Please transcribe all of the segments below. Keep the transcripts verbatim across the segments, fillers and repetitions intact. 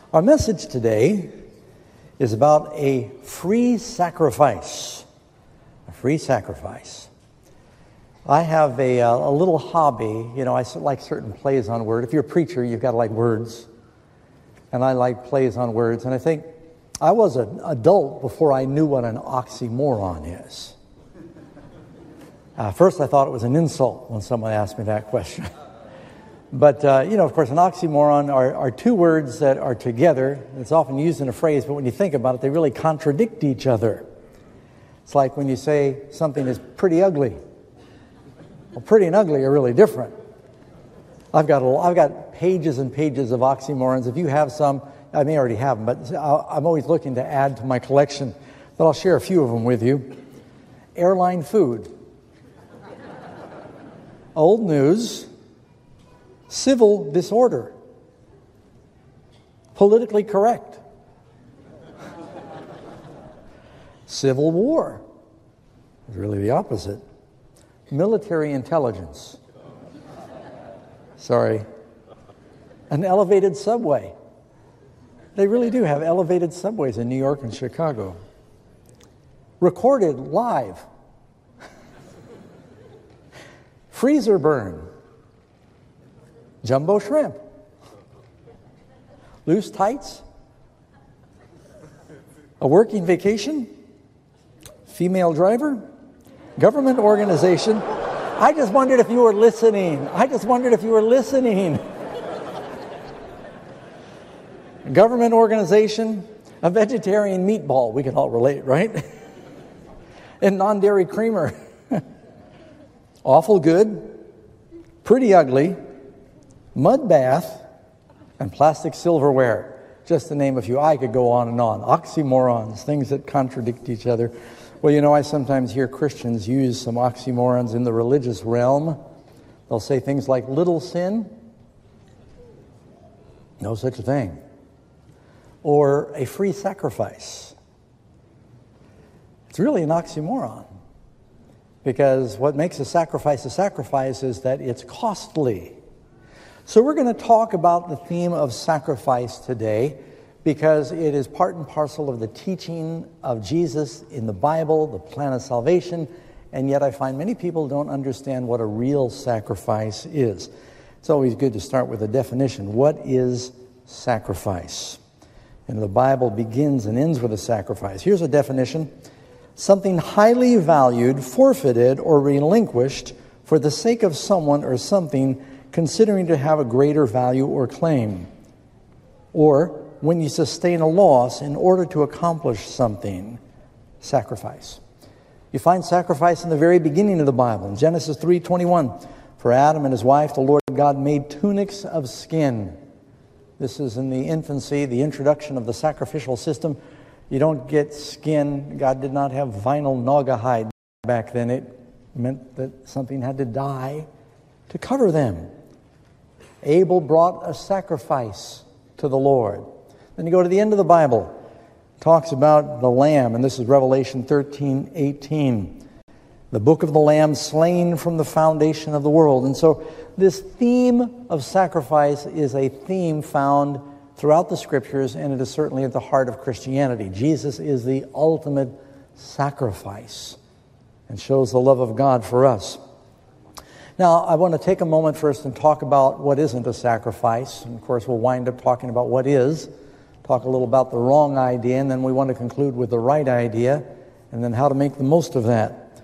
Our message today is about a free sacrifice. A free sacrifice. I have a, uh, a little hobby. You know, I like certain plays on word. If you're a preacher, you've got to like words. And I like plays on words. And I think I was an adult before I knew what an oxymoron is. Uh, first, I thought it was an insult when someone asked me that question. But, uh, you know, of course, an oxymoron are, are two words that are together. It's often used in a phrase, but when you think about it, they really contradict each other. It's like when you say something is pretty ugly. Well, pretty and ugly are really different. I've got, a, I've got pages and pages of oxymorons. If you have some, I may already have them, but I'm always looking to add to my collection. But I'll share a few of them with you. Airline food. Old news. Civil disorder. Politically correct. Civil war. It's really the opposite. Military intelligence. Sorry. An elevated subway. They really do have elevated subways in New York and Chicago. Recorded live. Freezer burn. Jumbo shrimp. Loose tights. A working vacation. Female driver. Government organization. I just wondered if you were listening. I just wondered if you were listening. Government organization. A vegetarian meatball. We can all relate, right? And non-dairy creamer. Awful good. Pretty ugly. Mud bath, and plastic silverware, just to name a few. I could go on and on. Oxymorons, things that contradict each other. Well, you know, I sometimes hear Christians use some oxymorons in the religious realm. They'll say things like little sin, no such a thing, or a free sacrifice. It's really an oxymoron, because what makes a sacrifice a sacrifice is that it's costly. So we're going to talk about the theme of sacrifice today because it is part and parcel of the teaching of Jesus in the Bible, the plan of salvation, and yet I find many people don't understand what a real sacrifice is. It's always good to start with a definition. What is sacrifice? And the Bible begins and ends with a sacrifice. Here's a definition. Something highly valued, forfeited, or relinquished for the sake of someone or something considering to have a greater value or claim, or when you sustain a loss in order to accomplish something. Sacrifice. You find sacrifice in the very beginning of the Bible. In Genesis three twenty-one, for Adam and his wife, the Lord God made tunics of skin. This is in the infancy, the introduction of the sacrificial system. You don't get skin. God did not have vinyl naugahyde back then. It meant that something had to die to cover them. Abel brought a sacrifice to the Lord. Then you go to the end of the Bible. It talks about the Lamb, and this is Revelation thirteen eighteen. The book of the Lamb slain from the foundation of the world. And so this theme of sacrifice is a theme found throughout the Scriptures, and it is certainly at the heart of Christianity. Jesus is the ultimate sacrifice and shows the love of God for us. Now, I want to take a moment first and talk about what isn't a sacrifice. And of course, we'll wind up talking about what is, talk a little about the wrong idea, and then we want to conclude with the right idea, and then how to make the most of that.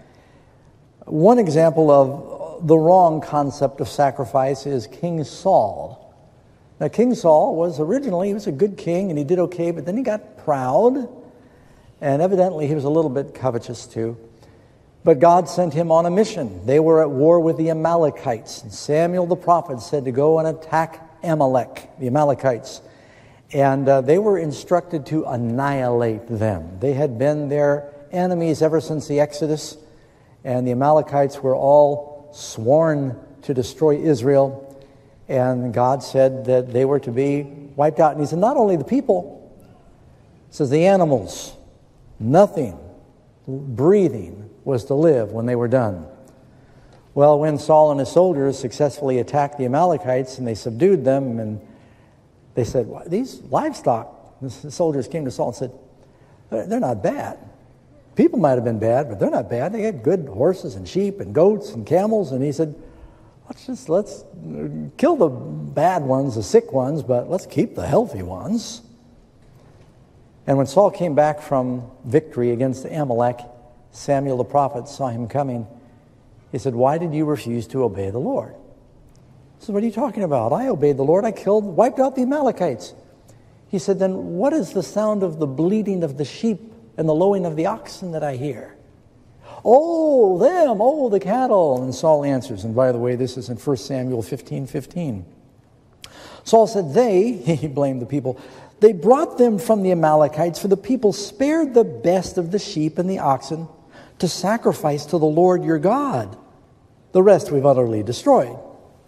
One example of the wrong concept of sacrifice is King Saul. Now, King Saul was originally, he was a good king, and he did okay, but then he got proud, and evidently he was a little bit covetous too. But God sent him on a mission. They were at war with the Amalekites. And Samuel the prophet said to go and attack Amalek, the Amalekites. And uh, they were instructed to annihilate them. They had been their enemies ever since the Exodus. And the Amalekites were all sworn to destroy Israel. And God said that they were to be wiped out. And he said, not only the people, he says the animals, nothing breathing was to live when they were done. Well, when Saul and his soldiers successfully attacked the Amalekites and they subdued them and they said, well, these livestock, the soldiers came to Saul and said, they're not bad. People might have been bad, but they're not bad. They had good horses and sheep and goats and camels. And he said, let's just, let's kill the bad ones, the sick ones, but let's keep the healthy ones. And when Saul came back from victory against Amalek, Samuel the prophet saw him coming. He said, why did you refuse to obey the Lord? He said, what are you talking about? I obeyed the Lord. I killed, wiped out the Amalekites. He said, then what is the sound of the bleating of the sheep and the lowing of the oxen that I hear? Oh, them, oh, the cattle. And Saul answers, and by the way, this is in First Samuel fifteen fifteen. Saul said, they, he blamed the people, they brought them from the Amalekites, for the people spared the best of the sheep and the oxen to sacrifice to the Lord your God. The rest we've utterly destroyed.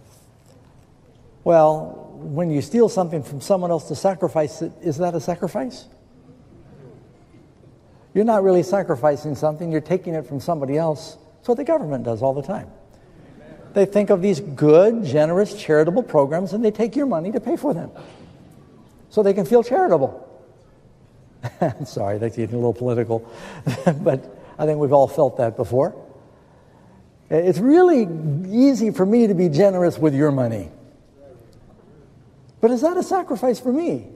Well, when you steal something from someone else to sacrifice it, is that a sacrifice? You're not really sacrificing something, you're taking it from somebody else. That's what the government does all the time. They think of these good, generous, charitable programs, and they take your money to pay for them so they can feel charitable. Sorry, that's getting a little political, but I think we've all felt that before. It's really easy for me to be generous with your money. But is that a sacrifice for me?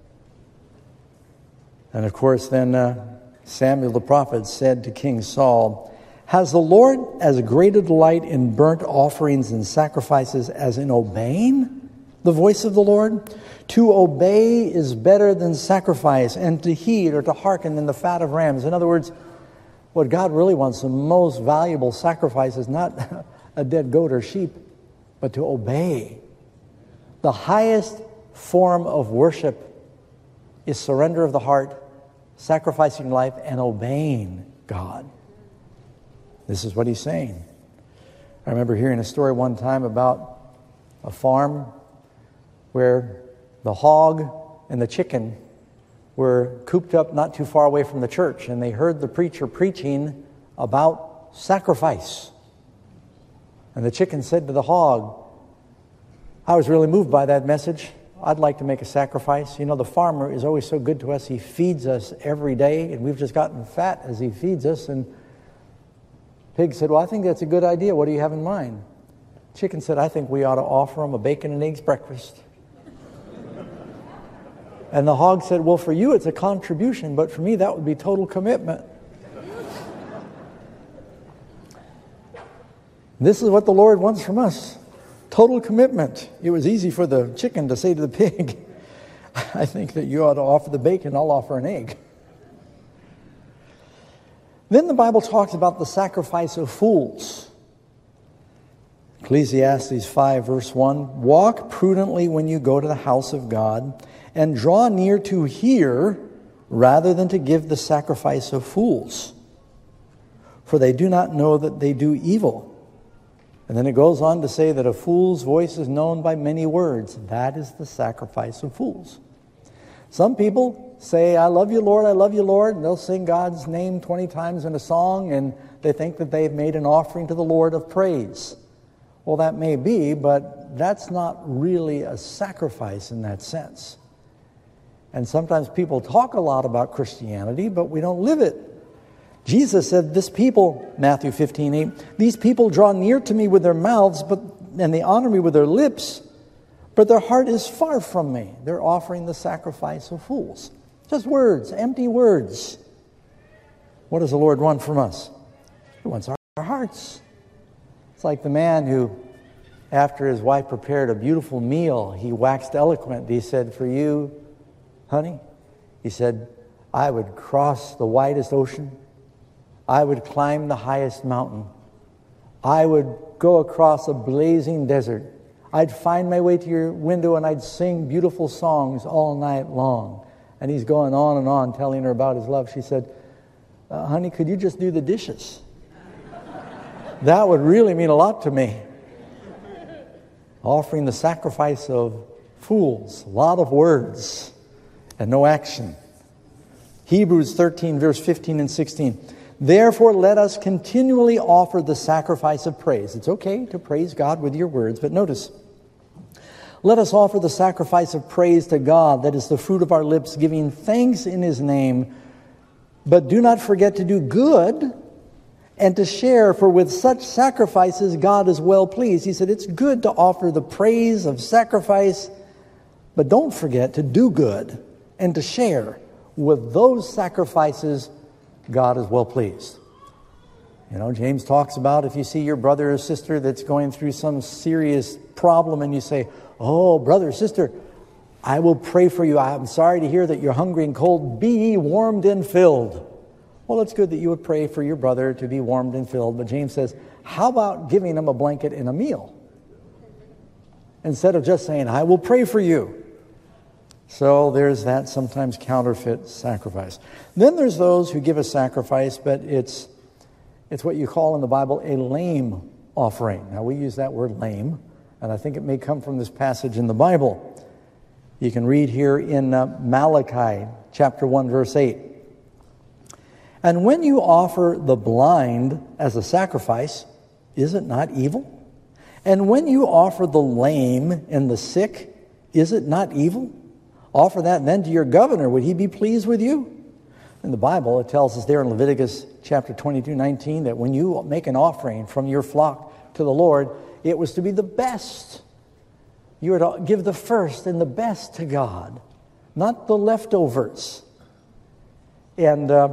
And of course, then uh, Samuel the prophet said to King Saul, has the Lord as great a delight in burnt offerings and sacrifices as in obeying the voice of the Lord? To obey is better than sacrifice, and to heed or to hearken than the fat of rams. In other words, what God really wants, the most valuable sacrifice, is not a dead goat or sheep, but to obey. The highest form of worship is surrender of the heart, sacrificing life, and obeying God. This is what he's saying. I remember hearing a story one time about a farm where the hog and the chicken were cooped up not too far away from the church, and they heard the preacher preaching about sacrifice. And the chicken said to the hog, I was really moved by that message. I'd like to make a sacrifice. You know, the farmer is always so good to us. He feeds us every day, and we've just gotten fat as he feeds us. And pig said, well, I think that's a good idea. What do you have in mind? Chicken said, I think we ought to offer him a bacon and eggs breakfast. And the hog said, well, for you it's a contribution, but for me that would be total commitment. This is what the Lord wants from us. Total commitment. It was easy for the chicken to say to the pig, I think that you ought to offer the bacon, I'll offer an egg. Then the Bible talks about the sacrifice of fools. Ecclesiastes five verse one, walk prudently when you go to the house of God, and draw near to hear rather than to give the sacrifice of fools. For they do not know that they do evil. And then it goes on to say that a fool's voice is known by many words. That is the sacrifice of fools. Some people say, I love you, Lord, I love you, Lord. And they'll sing God's name twenty times in a song, and they think that they've made an offering to the Lord of praise. Well, that may be, but that's not really a sacrifice in that sense. And sometimes people talk a lot about Christianity, but we don't live it. Jesus said, this people, Matthew fifteen eight, these people draw near to me with their mouths, but and they honor me with their lips, but their heart is far from me. They're offering the sacrifice of fools. Just words, empty words. What does the Lord want from us? He wants our, our hearts. It's like the man who, after his wife prepared a beautiful meal, he waxed eloquent. He said, for you, honey, he said, I would cross the widest ocean. I would climb the highest mountain. I would go across a blazing desert. I'd find my way to your window and I'd sing beautiful songs all night long. And he's going on and on telling her about his love. She said, uh, honey, could you just do the dishes? That would really mean a lot to me. Offering the sacrifice of fools, a lot of words and no action. Hebrews thirteen, verse fifteen and sixteen. Therefore, let us continually offer the sacrifice of praise. It's okay to praise God with your words, but notice, Let us offer the sacrifice of praise to God, that is the fruit of our lips, giving thanks in His name. But do not forget to do good and to share, for with such sacrifices God is well pleased. He said it's good to offer the praise of sacrifice, but don't forget to do good and to share. With those sacrifices, God is well pleased. You know, James talks about if you see your brother or sister that's going through some serious problem and you say, oh, brother or sister, I will pray for you. I'm sorry to hear that you're hungry and cold. Be ye warmed and filled. Well, it's good that you would pray for your brother to be warmed and filled. But James says, how about giving him a blanket and a meal? Instead of just saying, I will pray for you. So there's that sometimes counterfeit sacrifice. Then there's those who give a sacrifice, but it's it's what you call in the Bible a lame offering. Now we use that word lame, and I think it may come from this passage in the Bible. You can read here in uh, Malachi chapter one, verse eight. And when you offer the blind as a sacrifice, is it not evil? And when you offer the lame and the sick, is it not evil? Offer that then to your governor. Would he be pleased with you? In the Bible, it tells us there in Leviticus chapter twenty-two, nineteen, that when you make an offering from your flock to the Lord, it was to be the best. You were to give the first and the best to God, not the leftovers. And uh,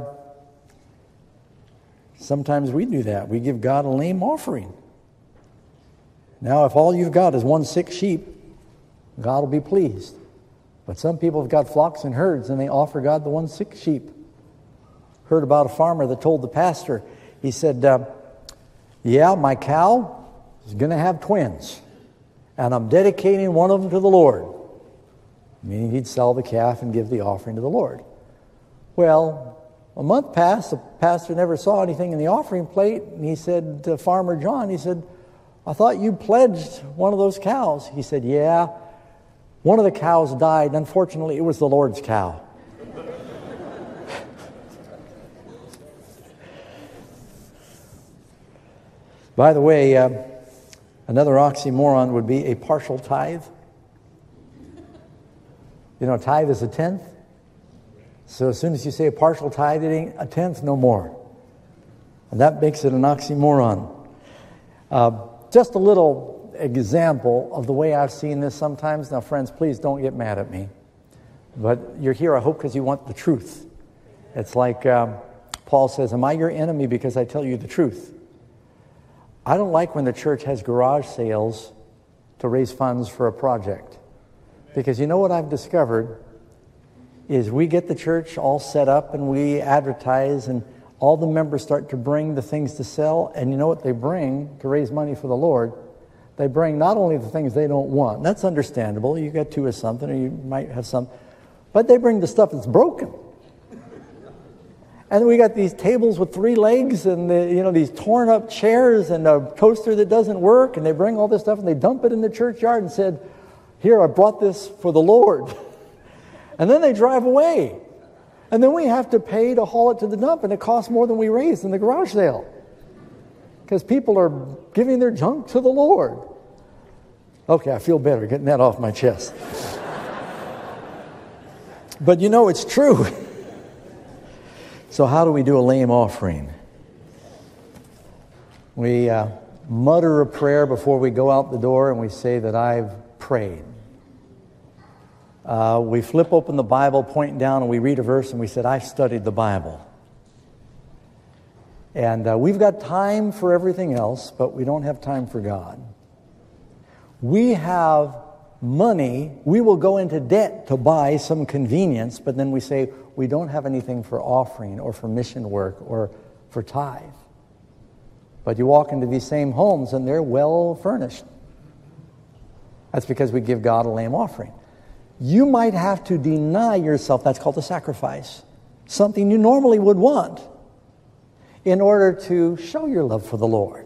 sometimes we do that. We give God a lame offering. Now, if all you've got is one sick sheep, God will be pleased. But some people have got flocks and herds, and they offer God the one sick sheep. Heard about a farmer that told the pastor, he said, uh, yeah, my cow is going to have twins, and I'm dedicating one of them to the Lord. Meaning he'd sell the calf and give the offering to the Lord. Well, a month passed, the pastor never saw anything in the offering plate, and he said to Farmer John, he said, I thought you pledged one of those cows. He said, yeah, one of the cows died. Unfortunately, it was the Lord's cow. By the way, uh, another oxymoron would be a partial tithe. You know, a tithe is a tenth. So as soon as you say a partial tithe, it ain't a tenth no more. And that makes it an oxymoron. Uh, just a little example of the way I've seen this sometimes. Now, friends, please don't get mad at me. But you're here, I hope, because you want the truth. It's like um, Paul says, am I your enemy because I tell you the truth? I don't like when the church has garage sales to raise funds for a project. Because you know what I've discovered is we get the church all set up and we advertise and all the members start to bring the things to sell. And you know what they bring to raise money for the Lord? They bring not only the things they don't want. That's understandable. You got two of something or you might have some. But they bring the stuff that's broken. And we got these tables with three legs and the, you know these torn up chairs and a toaster that doesn't work, and they bring all this stuff and they dump it in the churchyard and said, here, I brought this for the Lord. And then they drive away. And then we have to pay to haul it to the dump, and it costs more than we raised in the garage sale. Because people are giving their junk to the Lord. Okay, I feel better getting that off my chest. But you know it's true. So how do we do a lame offering? We uh, mutter a prayer before we go out the door and we say that I've prayed. Uh, we flip open the Bible, point down, and we read a verse and we said, I've studied the Bible. And uh, we've got time for everything else, but we don't have time for God. We have money, we will go into debt to buy some convenience, but then we say we don't have anything for offering or for mission work or for tithe. But you walk into these same homes and they're well furnished. That's because we give God a lame offering. You might have to deny yourself, that's called a sacrifice, something you normally would want in order to show your love for the Lord.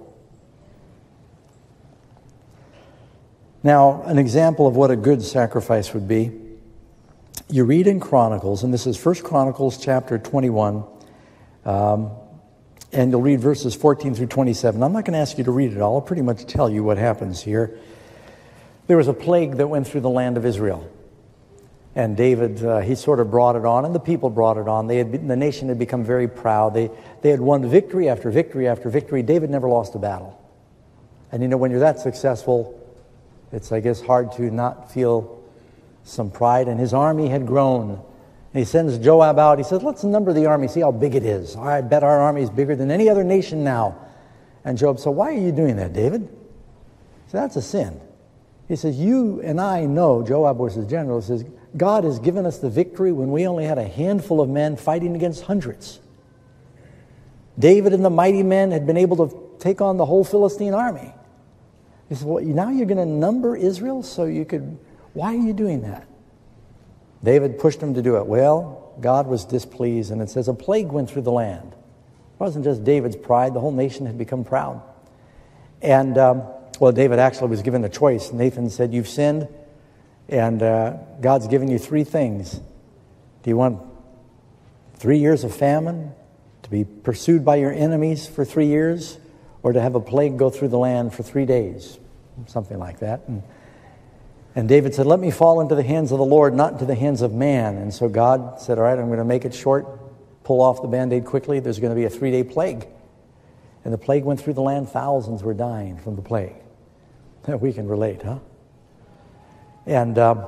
Now, an example of what a good sacrifice would be, you read in Chronicles, and this is First Chronicles chapter twenty-one, um, and you'll read verses fourteen through twenty-seven. I'm not going to ask you to read it all. I'll pretty much tell you what happens here. There was a plague that went through the land of Israel. And David, uh, he sort of brought it on, and the people brought it on. They had been, the nation had become very proud. They, they had won victory after victory after victory. David never lost a battle. And you know, when you're that successful, it's, I guess, hard to not feel some pride. And his army had grown. And he sends Joab out. He says, let's number the army, see how big it is. I bet our army is bigger than any other nation now. And Joab said, why are you doing that, David? He said, that's a sin. He says, you and I know, Joab was his general, he says, God has given us the victory when we only had a handful of men fighting against hundreds. David and the mighty men had been able to take on the whole Philistine army. He said, well, now you're going to number Israel so you could, why are you doing that? David pushed him to do it. Well, God was displeased, and it says a plague went through the land. It wasn't just David's pride. The whole nation had become proud. And, um, well, David actually was given a choice. Nathan said, you've sinned. And uh, God's given you three things. Do you want three years of famine, to be pursued by your enemies for three years, or to have a plague go through the land for three days? Something like that. And, and David said, let me fall into the hands of the Lord, not into the hands of man. And so God said, all right, I'm going to make it short, pull off the Band-Aid quickly. There's going to be a three-day plague. And the plague went through the land. Thousands were dying from the plague. We can relate, huh? And um,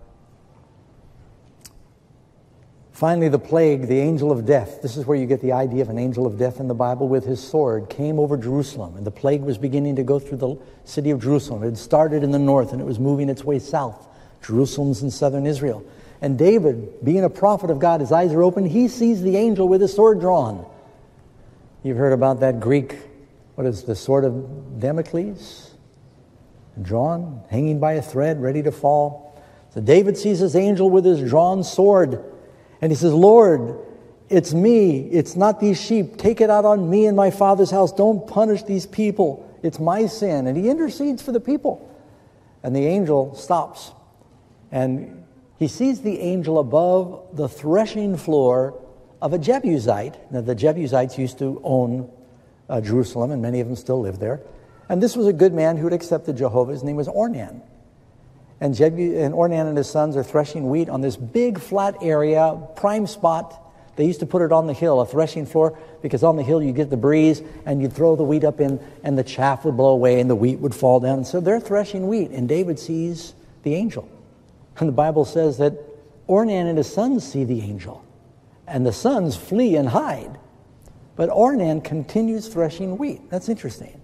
finally the plague, the angel of death, this is where you get the idea of an angel of death in the Bible, with his sword came over Jerusalem. And the plague was beginning to go through the city of Jerusalem. It had started in the north and it was moving its way south. Jerusalem's in southern Israel. And David, being a prophet of God, his eyes are open. He sees the angel with his sword drawn. You've heard about that Greek, what is the sword of Damocles? Drawn, hanging by a thread, ready to fall. So David sees this angel with his drawn sword. And he says, Lord, it's me. It's not these sheep. Take it out on me and my father's house. Don't punish these people. It's my sin. And he intercedes for the people. And the angel stops. And he sees the angel above the threshing floor of a Jebusite. Now, the Jebusites used to own uh, Jerusalem, and many of them still live there. And this was a good man who had accepted Jehovah. His name was Ornan. And, Jebu- and Ornan and his sons are threshing wheat on this big flat area, prime spot. They used to put it on the hill, a threshing floor, because on the hill you get the breeze and you'd throw the wheat up in and the chaff would blow away and the wheat would fall down. And so they're threshing wheat, and David sees the angel. And the Bible says that Ornan and his sons see the angel. And the sons flee and hide. But Ornan continues threshing wheat. That's interesting.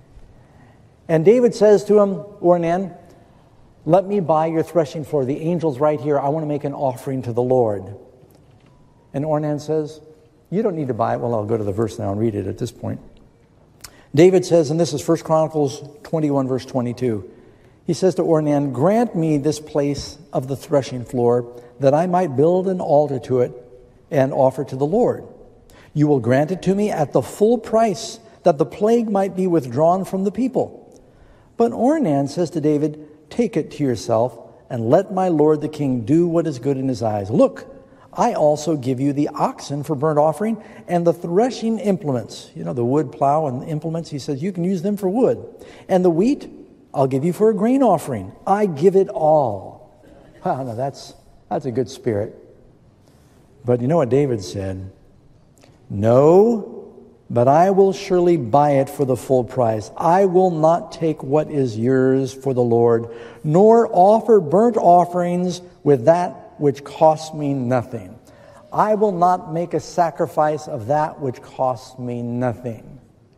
And David says to him, Ornan, let me buy your threshing floor. The angel's right here. I want to make an offering to the Lord. And Ornan says, you don't need to buy it. Well, I'll go to the verse now and read it at this point. David says, and this is First Chronicles twenty-one, verse twenty-two. He says to Ornan, grant me this place of the threshing floor, that I might build an altar to it and offer to the Lord. You will grant it to me at the full price, that the plague might be withdrawn from the people. But Ornan says to David, take it to yourself, and let my lord the king do what is good in his eyes. Look, I also give you the oxen for burnt offering, and the threshing implements. You know, the wood plow and the implements, he says, you can use them for wood. And the wheat, I'll give you for a grain offering. I give it all. Wow, now that's, that's a good spirit. But you know what David said? No, but I will surely buy it for the full price. I will not take what is yours for the Lord, nor offer burnt offerings with that which costs me nothing. I will not make a sacrifice of that which costs me nothing.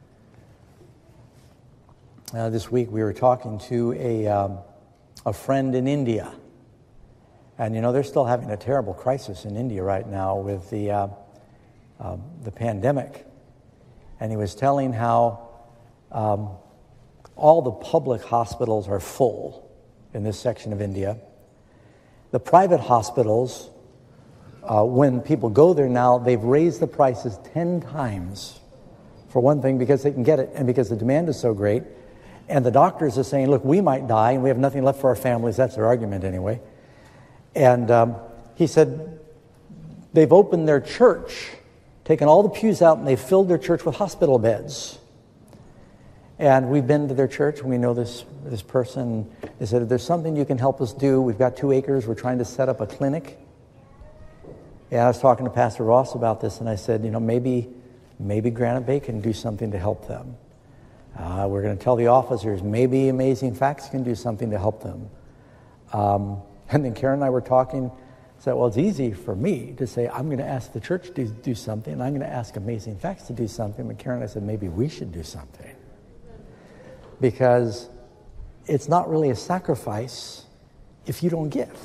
Uh, this week we were talking to a, um, a friend in India. And you know, they're still having a terrible crisis in India right now with the, uh, uh, the pandemic. And he was telling how um, all the public hospitals are full in this section of India. The private hospitals, uh, when people go there now, they've raised the prices ten times. For one thing, because they can get it, and because the demand is so great. And the doctors are saying, look, we might die, and we have nothing left for our families. That's their argument anyway. And um, he said they've opened their church, taken all the pews out, and they've filled their church with hospital beds. And we've been to their church, and we know this, this person. They said, if there's something you can help us do, we've got two acres, we're trying to set up a clinic. And I was talking to Pastor Ross about this, and I said, you know, maybe, maybe Granite Bay can do something to help them. Uh, we're going to tell the officers, maybe Amazing Facts can do something to help them. Um, and then Karen and I were talking, said, well, it's easy for me to say, I'm going to ask the church to do something, and I'm going to ask Amazing Facts to do something. But Karen and I said, maybe we should do something. Because it's not really a sacrifice if you don't give.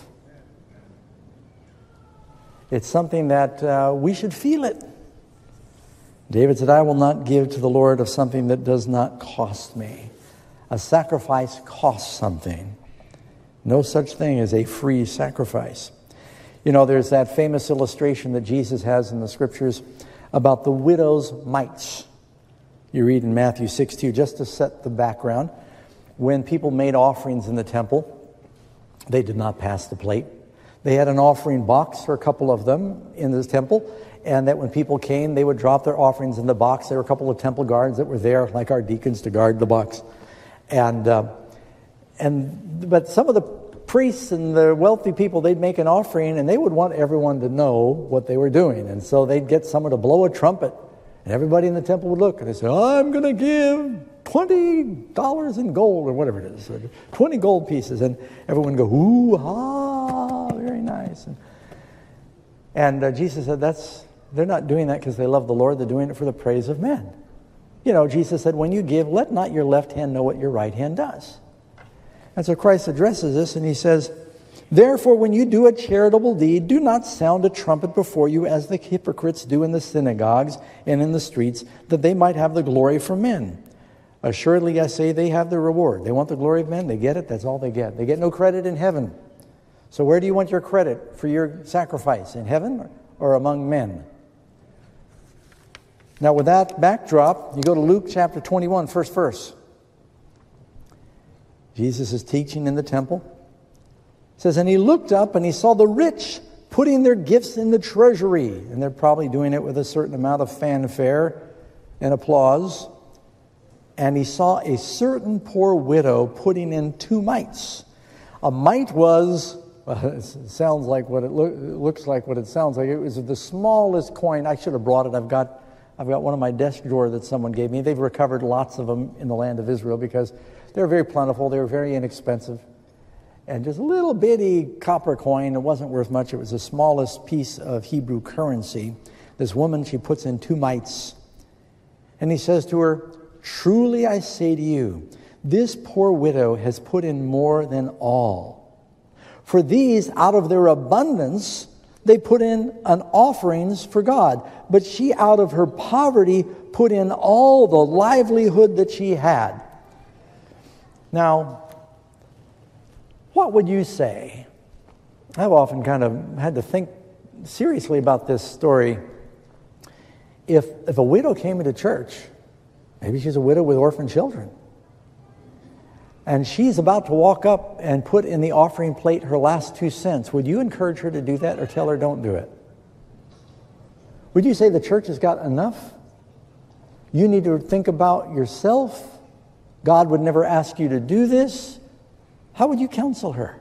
It's something that uh, we should feel it. David said, I will not give to the Lord of something that does not cost me. A sacrifice costs something. No such thing as a free sacrifice. You know, there's that famous illustration that Jesus has in the scriptures about the widow's mites. You read in Matthew six two, just to set the background. When people made offerings in the temple, they did not pass the plate. They had an offering box, or a couple of them, in the temple, and that when people came, they would drop their offerings in the box. There were a couple of temple guards that were there, like our deacons, to guard the box. And uh, and but some of the priests and the wealthy people, they'd make an offering, and they would want everyone to know what they were doing. And so they'd get someone to blow a trumpet, and everybody in the temple would look, and they'd say, I'm going to give twenty dollars in gold, or whatever it is, or twenty gold pieces. And everyone would go, ooh, ah, very nice. And, and uh, Jesus said, that's they're not doing that because they love the Lord. They're doing it for the praise of men. You know, Jesus said, when you give, let not your left hand know what your right hand does. And so Christ addresses this, and he says, therefore, when you do a charitable deed, do not sound a trumpet before you as the hypocrites do in the synagogues and in the streets, that they might have the glory from men. Assuredly, I say, they have their reward. They want the glory of men. They get it. That's all they get. They get no credit in heaven. So where do you want your credit for your sacrifice? In heaven or among men? Now, with that backdrop, you go to Luke chapter twenty-one, first verse. Jesus is teaching in the temple. It says, and he looked up and he saw the rich putting their gifts in the treasury. And they're probably doing it with a certain amount of fanfare and applause. And he saw a certain poor widow putting in two mites. A mite was, well, it sounds like what it, lo- it looks like what it sounds like. It was the smallest coin. I should have brought it. I've got I've got one in my desk drawer that someone gave me. They've recovered lots of them in the land of Israel because they were very plentiful. They were very inexpensive. And just a little bitty copper coin. It wasn't worth much. It was the smallest piece of Hebrew currency. This woman, she puts in two mites. And he says to her, truly I say to you, this poor widow has put in more than all. For these, out of their abundance, they put in an offerings for God. But she, out of her poverty, put in all the livelihood that she had. Now, what would you say? I've often kind of had to think seriously about this story. If, if a widow came into church, maybe she's a widow with orphan children, and she's about to walk up and put in the offering plate her last two cents, would you encourage her to do that or tell her don't do it? Would you say the church has got enough? You need to think about yourself. God would never ask you to do this. How would you counsel her?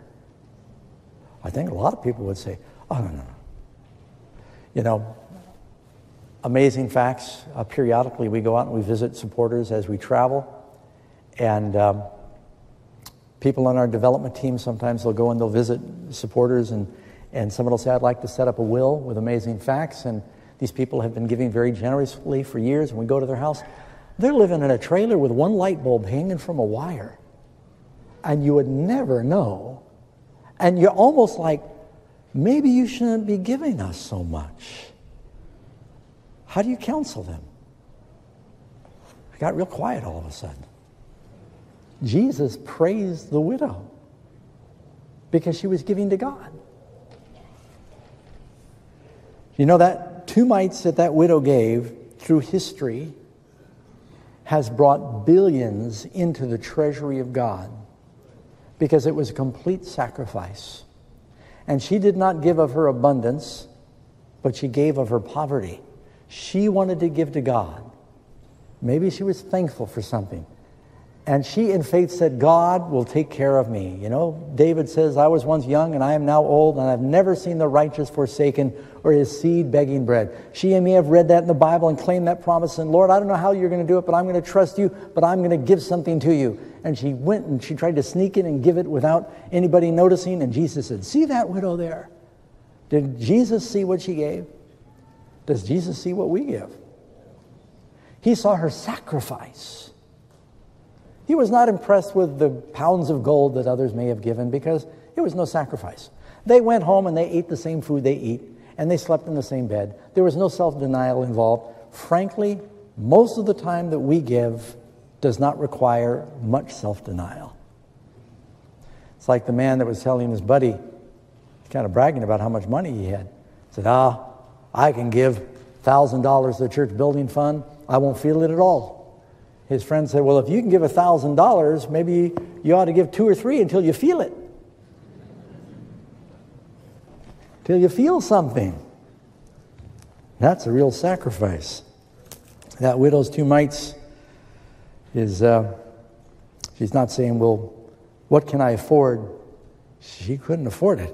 I think a lot of people would say, oh, no, no, no. You know, Amazing Facts, uh, periodically we go out and we visit supporters as we travel. And um, people on our development team, sometimes they'll go and they'll visit supporters, and, and someone will say, I'd like to set up a will with Amazing Facts. And these people have been giving very generously for years. And we go to their house. They're living in a trailer with one light bulb hanging from a wire. And you would never know. And you're almost like, maybe you shouldn't be giving us so much. How do you counsel them? I got real quiet all of a sudden. Jesus praised the widow because she was giving to God. You know, that two mites that that widow gave through history has brought billions into the treasury of God because it was a complete sacrifice. And she did not give of her abundance, but she gave of her poverty. She wanted to give to God. Maybe she was thankful for something. And she in faith said, God will take care of me. You know, David says, I was once young and I am now old, and I've never seen the righteous forsaken or his seed begging bread. She may have read that in the Bible and claimed that promise, and Lord, I don't know how you're going to do it, but I'm going to trust you, but I'm going to give something to you. And she went and she tried to sneak in and give it without anybody noticing, and Jesus said, see that widow there? Did Jesus see what she gave? Does Jesus see what we give? He saw her sacrifice. He was not impressed with the pounds of gold that others may have given, because it was no sacrifice. They went home and they ate the same food they eat, and they slept in the same bed. There was no self-denial involved. Frankly, most of the time that we give does not require much self-denial. It's like the man that was telling his buddy, kind of bragging about how much money he had. He said, ah, I can give one thousand dollars to the church building fund. I won't feel it at all. His friend said, well, if you can give one thousand dollars, maybe you ought to give two or three until you feel it. Till you feel something. That's a real sacrifice. That widow's two mites is, uh, she's not saying, well, what can I afford? She couldn't afford it.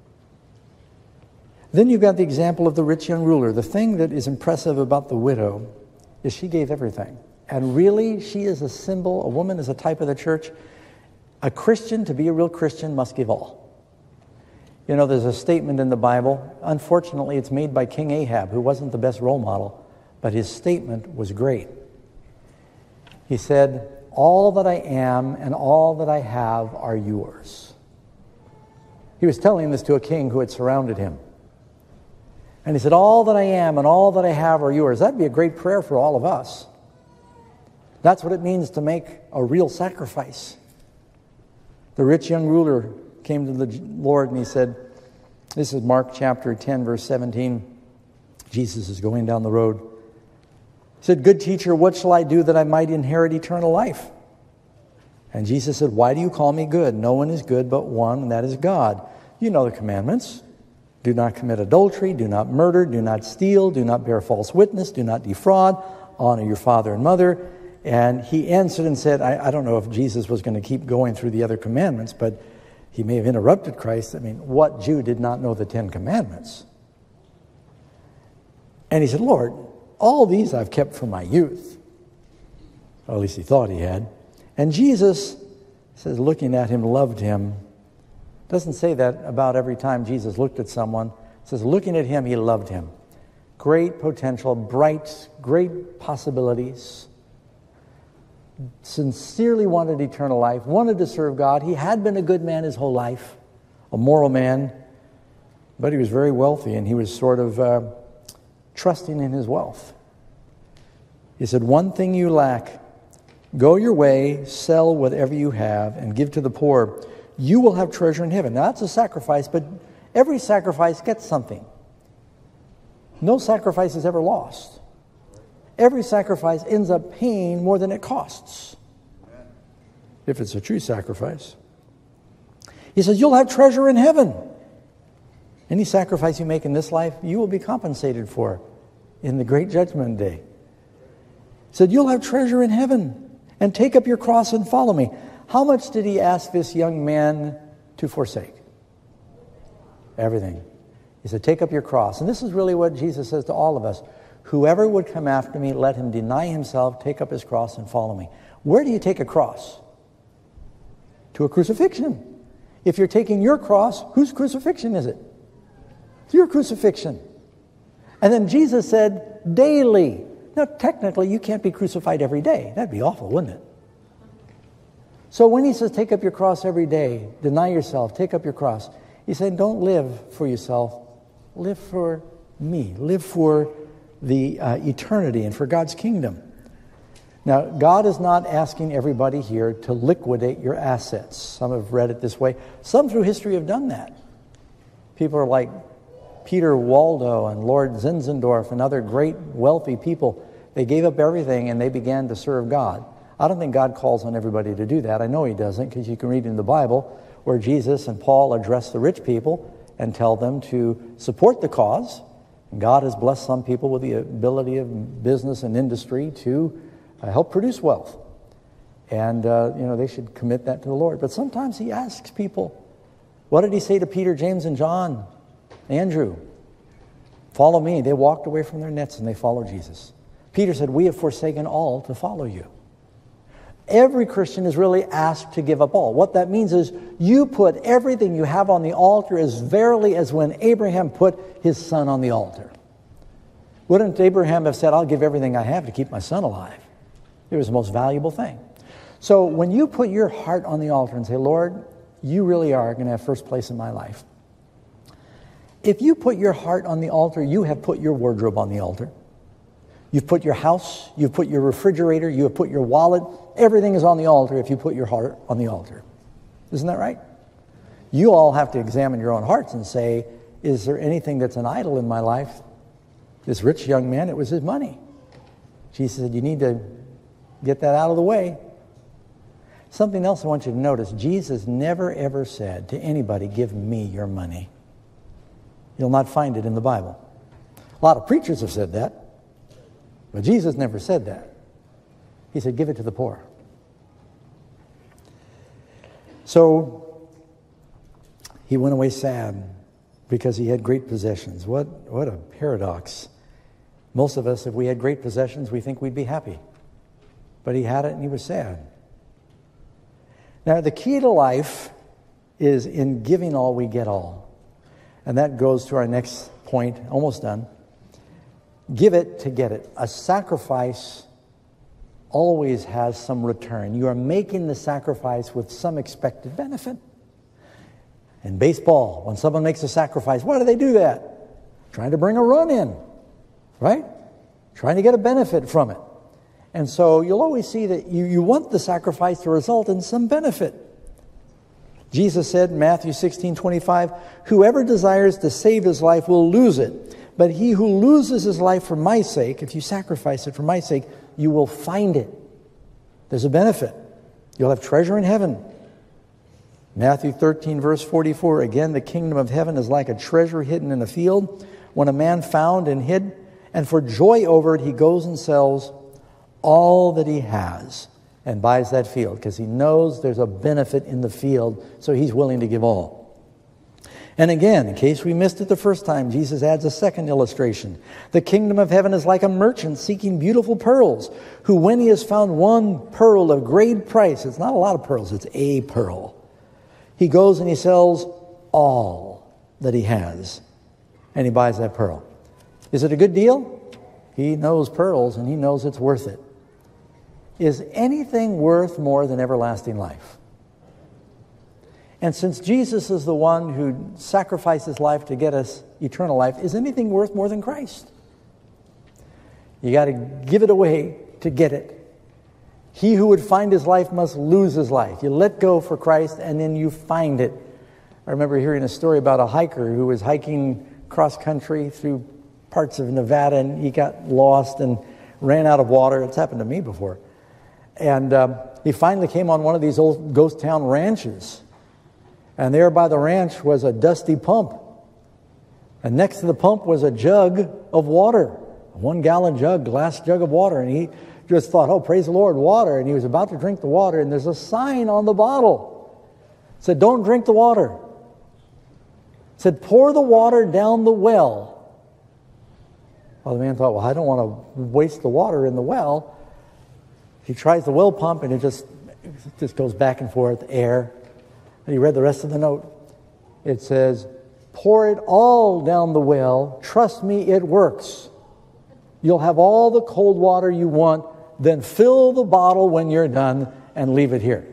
Then you've got the example of the rich young ruler. The thing that is impressive about the widow is she gave everything. And really, she is a symbol, a woman is a type of the church. A Christian, to be a real Christian, must give all. You know, there's a statement in the Bible. Unfortunately, it's made by King Ahab, who wasn't the best role model, but his statement was great. He said, all that I am and all that I have are yours. He was telling this to a king who had surrounded him. And he said, all that I am and all that I have are yours. That'd be a great prayer for all of us. That's what it means to make a real sacrifice. The rich young ruler came to the Lord and he said, this is Mark chapter ten, verse seventeen. Jesus is going down the road. He said, good teacher, what shall I do that I might inherit eternal life? And Jesus said, why do you call me good? No one is good but one, and that is God. You know the commandments. Do not commit adultery, do not murder, do not steal, do not bear false witness, do not defraud, honor your father and mother. And he answered and said, I, I don't know if Jesus was going to keep going through the other commandments, but he may have interrupted Christ. I mean, what Jew did not know the Ten Commandments? And he said, Lord, all these I've kept from my youth. Or at least he thought he had. And Jesus says, looking at him, loved him. Doesn't say that about every time Jesus looked at someone. It says, looking at him, he loved him. Great potential, bright, great possibilities. Sincerely wanted eternal life, wanted to serve God. He had been a good man his whole life, a moral man, but he was very wealthy, and he was sort of uh, trusting in his wealth. He said, one thing you lack, go your way, sell whatever you have, and give to the poor. You will have treasure in heaven. Now, that's a sacrifice, but every sacrifice gets something. No sacrifice is ever lost. Every sacrifice ends up paying more than it costs, if it's a true sacrifice. He says, you'll have treasure in heaven. Any sacrifice you make in this life, you will be compensated for in the great judgment day. He said, you'll have treasure in heaven, and take up your cross and follow me. How much did he ask this young man to forsake? Everything. He said, take up your cross. And this is really what Jesus says to all of us. Whoever would come after me, let him deny himself, take up his cross, and follow me. Where do you take a cross? To a crucifixion. If you're taking your cross, whose crucifixion is it? It's your crucifixion. And then Jesus said, daily. Now, technically, you can't be crucified every day. That'd be awful, wouldn't it? So when he says, take up your cross every day, deny yourself, take up your cross, he's saying, don't live for yourself. Live for me. Live for the uh, eternity and for God's kingdom. Now, God is not asking everybody here to liquidate your assets. Some have read it this way. Some through history have done that. People are like Peter Waldo and Lord Zinzendorf and other great wealthy people. They gave up everything and they began to serve God. I don't think God calls on everybody to do that. I know he doesn't, because you can read in the Bible where Jesus and Paul address the rich people and tell them to support the cause. God has blessed some people with the ability of business and industry to uh, help produce wealth. And, uh, you know, they should commit that to the Lord. But sometimes he asks people, what did he say to Peter, James, and John? Andrew, follow me. They walked away from their nets and they followed Jesus. Peter said, we have forsaken all to follow you. Every Christian is really asked to give up all. What that means is you put everything you have on the altar as verily as when Abraham put his son on the altar. Wouldn't Abraham have said, I'll give everything I have to keep my son alive? It was the most valuable thing. So when you put your heart on the altar and say, Lord, you really are going to have first place in my life. If you put your heart on the altar, you have put your wardrobe on the altar. You've put your house, you've put your refrigerator, you have put your wallet. Everything is on the altar if you put your heart on the altar. Isn't that right? You all have to examine your own hearts and say, is there anything that's an idol in my life? This rich young man, it was his money. Jesus said, you need to get that out of the way. Something else I want you to notice, Jesus never ever said to anybody, give me your money. You'll not find it in the Bible. A lot of preachers have said that, but Jesus never said that. He said, give it to the poor. So he went away sad because he had great possessions. What, what a paradox. Most of us, if we had great possessions, we think we'd be happy. But he had it and he was sad. Now, the key to life is in giving all, we get all. And that goes to our next point, almost done. Give it to get it. A sacrifice always has some return. You are making the sacrifice with some expected benefit. In baseball, when someone makes a sacrifice, why do they do that? Trying to bring a run in, right? Trying to get a benefit from it. And so you'll always see that you, you want the sacrifice to result in some benefit. Jesus said in Matthew sixteen twenty-five, whoever desires to save his life will lose it. But he who loses his life for my sake, if you sacrifice it for my sake, you will find it. There's a benefit. You'll have treasure in heaven. Matthew thirteen, verse forty-four, again, the kingdom of heaven is like a treasure hidden in a field. When a man found and hid, and for joy over it, he goes and sells all that he has and buys that field because he knows there's a benefit in the field, so he's willing to give all. And again, in case we missed it the first time, Jesus adds a second illustration. The kingdom of heaven is like a merchant seeking beautiful pearls, who when he has found one pearl of great price, it's not a lot of pearls, it's a pearl, he goes and he sells all that he has and he buys that pearl. Is it a good deal? He knows pearls and he knows it's worth it. Is anything worth more than everlasting life? And since Jesus is the one who sacrificed his life to get us eternal life, is anything worth more than Christ? You got to give it away to get it. He who would find his life must lose his life. You let go for Christ and then you find it. I remember hearing a story about a hiker who was hiking cross country through parts of Nevada and he got lost and ran out of water. It's happened to me before. And um, he finally came on one of these old ghost town ranches. And there by the ranch was a dusty pump. And next to the pump was a jug of water. A one gallon jug, glass jug of water. And he just thought, oh, praise the Lord, water. And he was about to drink the water. And there's a sign on the bottle. It said, don't drink the water. It said, pour the water down the well. Well, the man thought, well, I don't want to waste the water in the well. He tries the well pump and it just, it just goes back and forth, air. And he read the rest of the note. It says, pour it all down the well. Trust me, it works. You'll have all the cold water you want. Then fill the bottle when you're done and leave it here.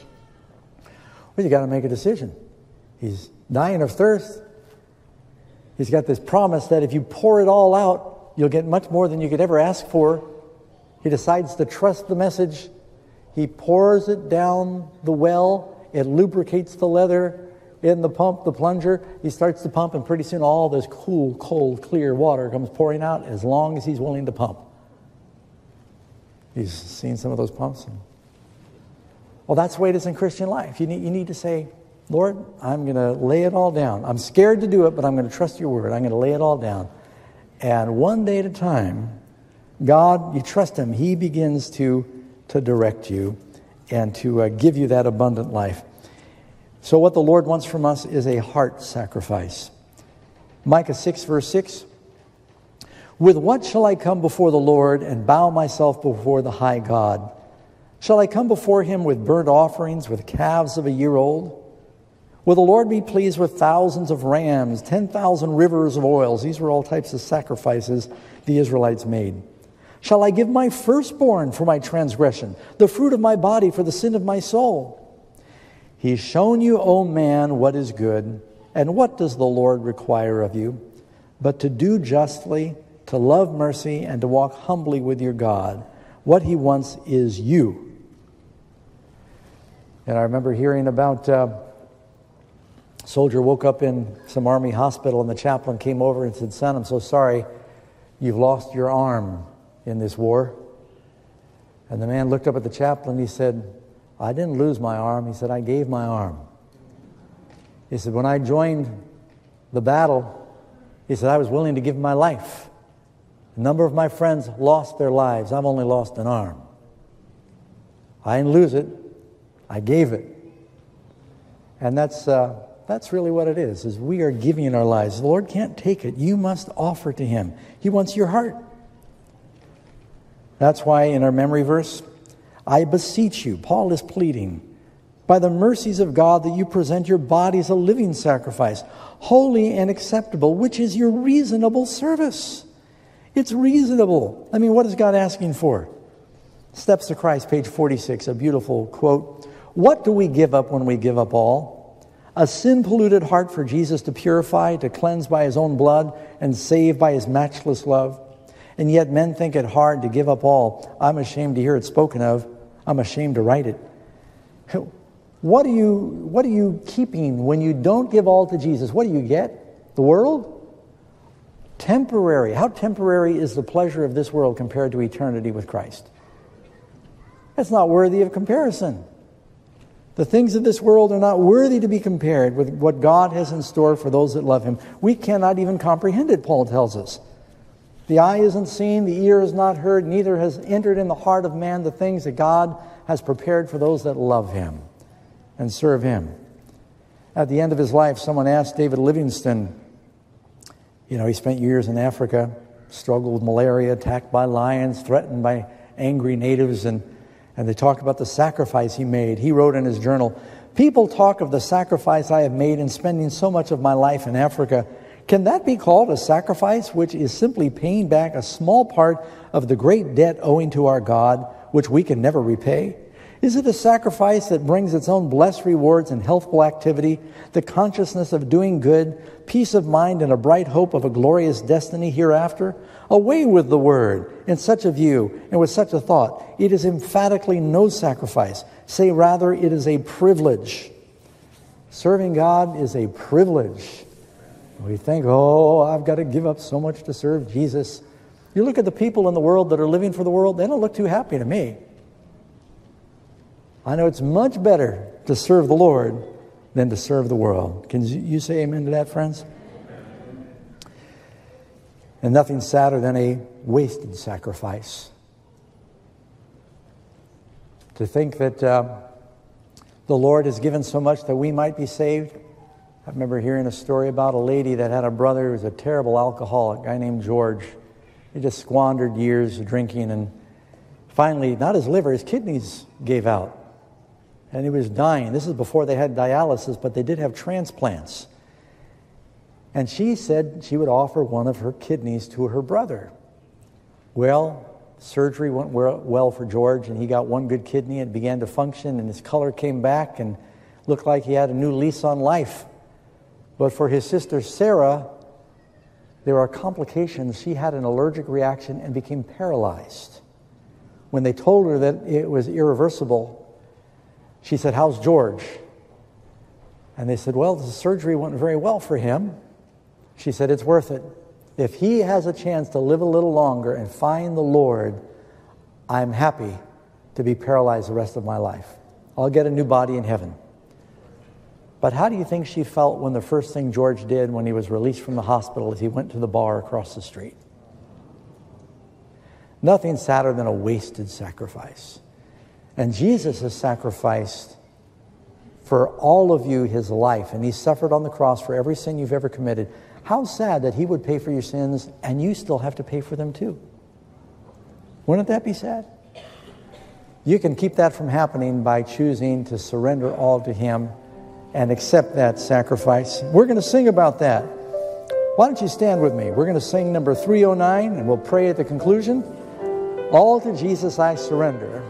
Well, you got to make a decision. He's dying of thirst. He's got this promise that if you pour it all out, you'll get much more than you could ever ask for. He decides to trust the message. He pours it down the well. It lubricates the leather in the pump, the plunger. He starts to pump, and pretty soon all this cool, cold, clear water comes pouring out as long as he's willing to pump. He's seen some of those pumps. Well, that's the way it is in Christian life. You need, you need to say, Lord, I'm going to lay it all down. I'm scared to do it, but I'm going to trust your word. I'm going to lay it all down. And one day at a time, God, you trust him. He begins to, to direct you. and to uh, give you that abundant life. So what the Lord wants from us is a heart sacrifice. Micah six, verse six. With what shall I come before the Lord and bow myself before the high God? Shall I come before him with burnt offerings, with calves of a year old? Will the Lord be pleased with thousands of rams, ten thousand rivers of oils? These were all types of sacrifices the Israelites made. Shall I give my firstborn for my transgression, the fruit of my body for the sin of my soul? He's shown you, O man, what is good, and what does the Lord require of you? But to do justly, to love mercy, and to walk humbly with your God. What he wants is you. And I remember hearing about uh, a soldier woke up in some army hospital, and the chaplain came over and said, son, I'm so sorry, you've lost your arm in this war. And the man looked up at the chaplain, and he said, I didn't lose my arm. He said, I gave my arm. He said, when I joined the battle, he said, I was willing to give my life. A number of my friends lost their lives. I've only lost an arm. I didn't lose it. I gave it. And that's uh, that's really what it is, is we are giving our lives. The Lord can't take it. You must offer to him. He wants your heart. That's why in our memory verse, I beseech you, Paul is pleading, by the mercies of God, that you present your bodies a living sacrifice, holy and acceptable, which is your reasonable service. It's reasonable. I mean, what is God asking for? Steps to Christ, page forty-six, a beautiful quote. What do we give up when we give up all? A sin-polluted heart for Jesus to purify, to cleanse by his own blood, and save by his matchless love. And yet men think it hard to give up all. I'm ashamed to hear it spoken of. I'm ashamed to write it. What are you, what are you keeping when you don't give all to Jesus? What do you get? The world? Temporary. How temporary is the pleasure of this world compared to eternity with Christ? That's not worthy of comparison. The things of this world are not worthy to be compared with what God has in store for those that love him. We cannot even comprehend it, Paul tells us. The eye isn't seen, the ear is not heard, neither has entered in the heart of man the things that God has prepared for those that love him and serve him. At the end of his life, someone asked David Livingstone, you know, he spent years in Africa, struggled with malaria, attacked by lions, threatened by angry natives, and, and they talk about the sacrifice he made. He wrote in his journal, people talk of the sacrifice I have made in spending so much of my life in Africa. Can that be called a sacrifice, which is simply paying back a small part of the great debt owing to our God, which we can never repay? Is it a sacrifice that brings its own blessed rewards and healthful activity, the consciousness of doing good, peace of mind, and a bright hope of a glorious destiny hereafter? Away with the word in such a view and with such a thought. It is emphatically no sacrifice. Say rather, it is a privilege. Serving God is a privilege. We think, oh, I've got to give up so much to serve Jesus. You look at the people in the world that are living for the world, they don't look too happy to me. I know it's much better to serve the Lord than to serve the world. Can you say amen to that, friends? And nothing sadder than a wasted sacrifice. To think that uh, the Lord has given so much that we might be saved. I remember hearing a story about a lady that had a brother who was a terrible alcoholic, a guy named George. He just squandered years of drinking, and finally, not his liver, his kidneys gave out. And he was dying. This is before they had dialysis, but they did have transplants. And she said she would offer one of her kidneys to her brother. Well, surgery went well for George, and he got one good kidney and began to function, and his color came back and looked like he had a new lease on life. But for his sister Sarah, there are complications. She had an allergic reaction and became paralyzed. When they told her that it was irreversible, she said, how's George? And they said, well, the surgery went very well for him. She said, it's worth it. If he has a chance to live a little longer and find the Lord, I'm happy to be paralyzed the rest of my life. I'll get a new body in heaven. But how do you think she felt when the first thing George did when he was released from the hospital is he went to the bar across the street? Nothing sadder than a wasted sacrifice. And Jesus has sacrificed for all of you his life, and he suffered on the cross for every sin you've ever committed. How sad that he would pay for your sins and you still have to pay for them too. Wouldn't that be sad? You can keep that from happening by choosing to surrender all to him and accept that sacrifice. We're going to sing about that. Why don't you stand with me? We're going to sing number three oh nine, and we'll pray at the conclusion. All to Jesus I surrender.